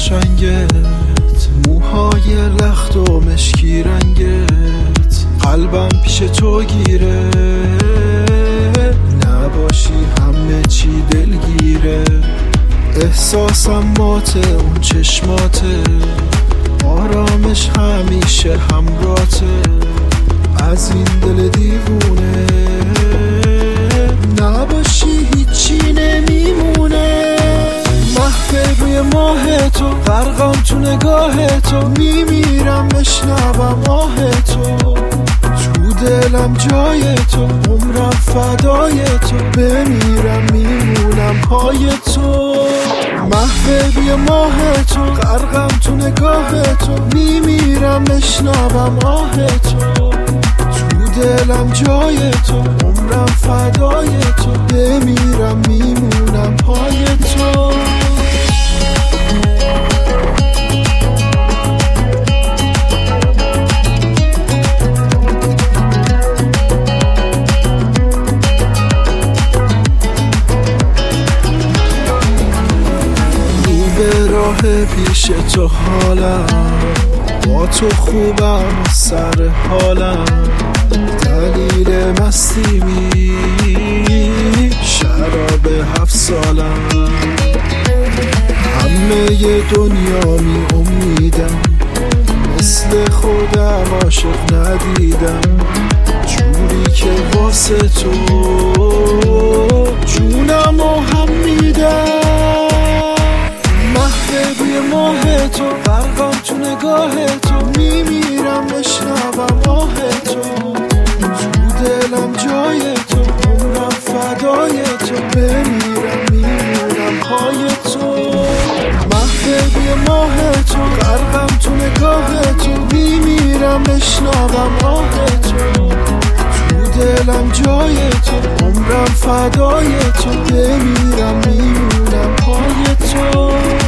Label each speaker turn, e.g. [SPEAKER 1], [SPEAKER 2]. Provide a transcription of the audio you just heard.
[SPEAKER 1] قشنگت، موهای لخت و مشکی رنگت، قلبم پیش تو گیره، نباشی همه چی دلگیره، احساسم ماته اون چشماته، آرامش همیشه همراته، از این دل دیوونه نباشی هیچی نمیمونه، محو روی ماه تو، غرقم تو نگاه تو، میمیرم بشنوم آه تو، تو دلم جای تو، عمرم فدای تو، بمیرم میمونم پای تو، محو روی ماه تو، غرقم تو نگاه تو، میمیرم بشنوم آه تو، تو دلم جای تو، عمرم فدای تو، بمیرم میمونم پای تو. به راه پیش تو حالم، با تو خوبم و سر حالم، دلیل مستی شراب 7 سالم، همه دنیا می امیدم، مثل خودم عاشق ندیدم، جوری که واسه تو جونم و هم میدم، روی ماه تو، غرقم تو نگاه تو، میمیرم بشنوم آه تو، تو دلم جای تو، عمرم فدای تو، بمیرم میمونم پای تو، روی ماه تو، غرقم تو نگاه تو، میمیرم بشنوم آه تو، تو دلم جای تو، عمرم فدای تو، بمیرم میمونم پای تو.